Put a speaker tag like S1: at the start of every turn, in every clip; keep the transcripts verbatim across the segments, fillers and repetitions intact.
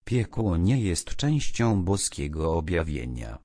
S1: Piekło nie jest częścią boskiego objawienia.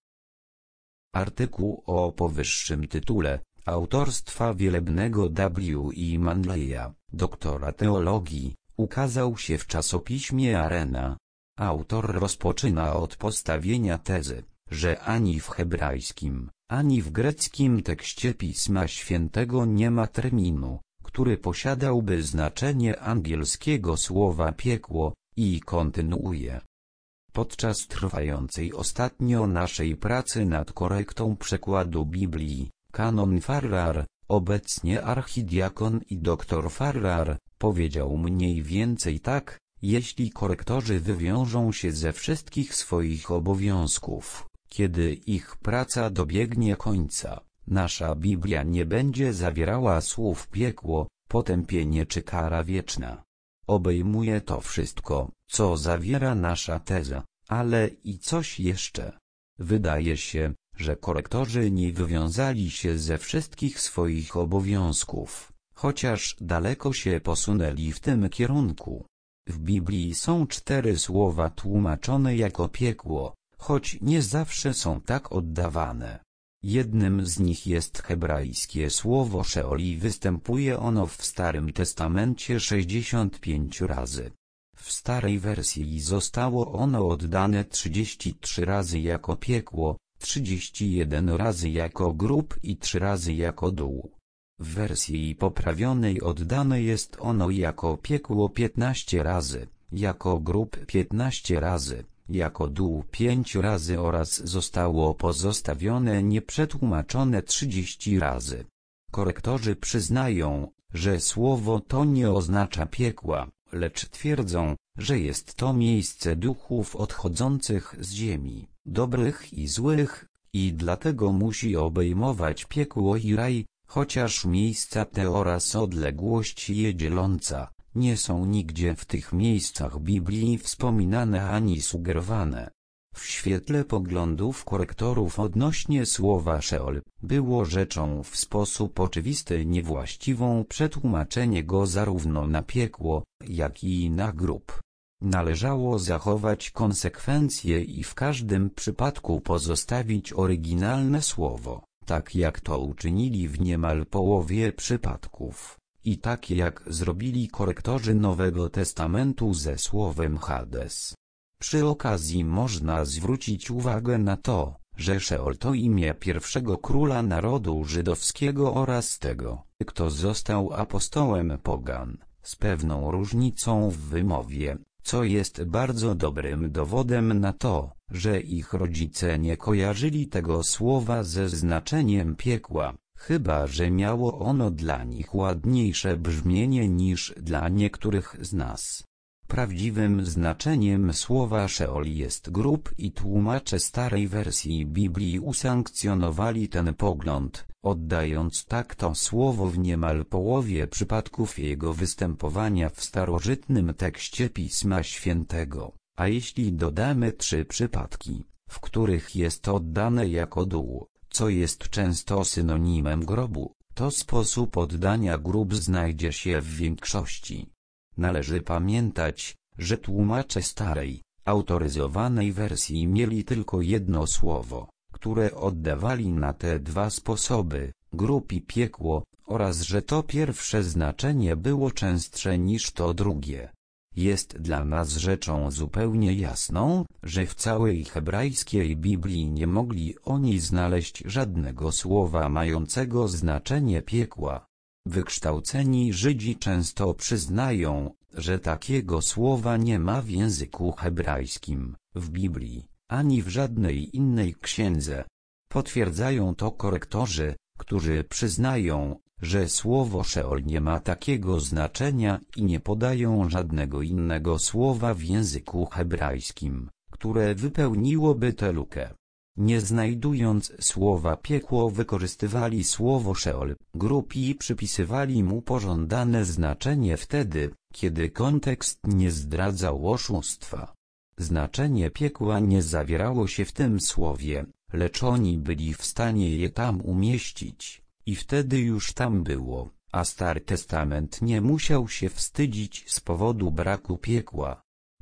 S1: Artykuł o powyższym tytule, autorstwa wielebnego W. E. Manleya, doktora teologii, ukazał się w czasopiśmie Arena. Autor rozpoczyna od postawienia tezy, że ani w hebrajskim, ani w greckim tekście Pisma Świętego nie ma terminu, który posiadałby znaczenie angielskiego słowa piekło, i kontynuuje. Podczas trwającej ostatnio naszej pracy nad korektą przekładu Biblii, kanon Farrar, obecnie archidiakon i doktor Farrar, powiedział mniej więcej tak: jeśli korektorzy wywiążą się ze wszystkich swoich obowiązków, kiedy ich praca dobiegnie końca, nasza Biblia nie będzie zawierała słów piekło, potępienie czy kara wieczna. Obejmuje to wszystko, co zawiera nasza teza, ale i coś jeszcze. Wydaje się, że korektorzy nie wywiązali się ze wszystkich swoich obowiązków, chociaż daleko się posunęli w tym kierunku. W Biblii są cztery słowa tłumaczone jako piekło, choć nie zawsze są tak oddawane. Jednym z nich jest hebrajskie słowo Szeol i występuje ono w Starym Testamencie sześćdziesiąt pięć razy. W starej wersji zostało ono oddane trzydzieści trzy razy jako piekło, trzydzieści jeden razy jako grób i trzy razy jako dół. W wersji poprawionej oddane jest ono jako piekło piętnaście razy, jako grób piętnaście razy, jako dół pięć razy oraz zostało pozostawione nieprzetłumaczone trzydzieści razy. Korektorzy przyznają, że słowo to nie oznacza piekła, lecz twierdzą, że jest to miejsce duchów odchodzących z ziemi, dobrych i złych, i dlatego musi obejmować piekło i raj, chociaż miejsca te oraz odległość je dzieląca nie są nigdzie w tych miejscach Biblii wspominane ani sugerowane. W świetle poglądów korektorów odnośnie słowa Szeol, było rzeczą w sposób oczywisty niewłaściwą przetłumaczenie go zarówno na piekło, jak i na grób. Należało zachować konsekwencje i w każdym przypadku pozostawić oryginalne słowo, tak jak to uczynili w niemal połowie przypadków, i tak jak zrobili korektorzy Nowego Testamentu ze słowem Hades. Przy okazji można zwrócić uwagę na to, że Szeol to imię pierwszego króla narodu żydowskiego oraz tego, kto został apostołem pogan, z pewną różnicą w wymowie, co jest bardzo dobrym dowodem na to, że ich rodzice nie kojarzyli tego słowa ze znaczeniem piekła, chyba że miało ono dla nich ładniejsze brzmienie niż dla niektórych z nas. Prawdziwym znaczeniem słowa Szeol jest grób i tłumacze starej wersji Biblii usankcjonowali ten pogląd, oddając tak to słowo w niemal połowie przypadków jego występowania w starożytnym tekście Pisma Świętego, a jeśli dodamy trzy przypadki, w których jest oddane jako dół, co jest często synonimem grobu, to sposób oddania grób znajdzie się w większości. Należy pamiętać, że tłumacze starej, autoryzowanej wersji mieli tylko jedno słowo, które oddawali na te dwa sposoby, grób i piekło, oraz że to pierwsze znaczenie było częstsze niż to drugie. Jest dla nas rzeczą zupełnie jasną, że w całej hebrajskiej Biblii nie mogli oni znaleźć żadnego słowa mającego znaczenie piekła. Wykształceni Żydzi często przyznają, że takiego słowa nie ma w języku hebrajskim, w Biblii, ani w żadnej innej księdze. Potwierdzają to korektorzy, którzy przyznają, że słowo Szeol nie ma takiego znaczenia i nie podają żadnego innego słowa w języku hebrajskim, które wypełniłoby tę lukę. Nie znajdując słowa piekło, wykorzystywali słowo Szeol, grób i przypisywali mu pożądane znaczenie wtedy, kiedy kontekst nie zdradzał oszustwa. Znaczenie piekła nie zawierało się w tym słowie, lecz oni byli w stanie je tam umieścić, i wtedy już tam było, a Stary Testament nie musiał się wstydzić z powodu braku piekła.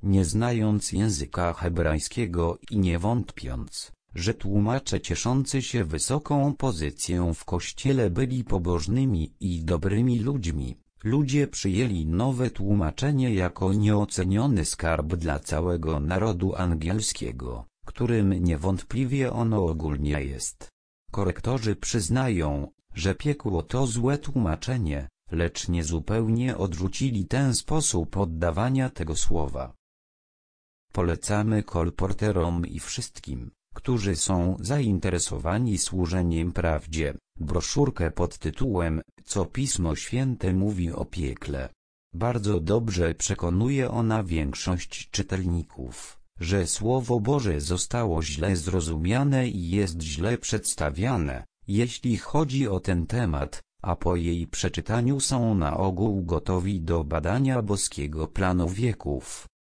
S1: nie znając języka hebrajskiego i nie wątpiąc, że tłumacze cieszący się wysoką pozycją w kościele byli pobożnymi i dobrymi ludźmi, ludzie przyjęli nowe tłumaczenie jako nieoceniony skarb dla całego narodu angielskiego, którym niewątpliwie ono ogólnie jest. Korektorzy przyznają, że piekło to złe tłumaczenie, lecz niezupełnie odrzucili ten sposób oddawania tego słowa. Polecamy kolporterom i wszystkim, którzy są zainteresowani służeniem prawdzie, broszurkę pod tytułem „Co Pismo Święte mówi o piekle”. Bardzo dobrze przekonuje ona większość czytelników, że Słowo Boże zostało źle zrozumiane i jest źle przedstawiane, jeśli chodzi o ten temat, a po jej przeczytaniu są na ogół gotowi do badania boskiego planu wieków.